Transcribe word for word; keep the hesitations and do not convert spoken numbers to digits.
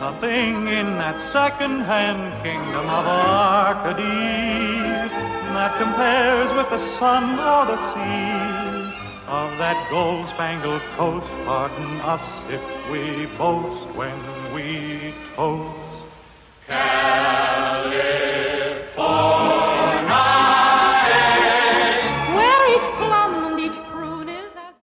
nothing in that second-hand kingdom of Arcady that compares with the sun or the sea of that gold-spangled coast. Pardon us if we boast when we toast. Can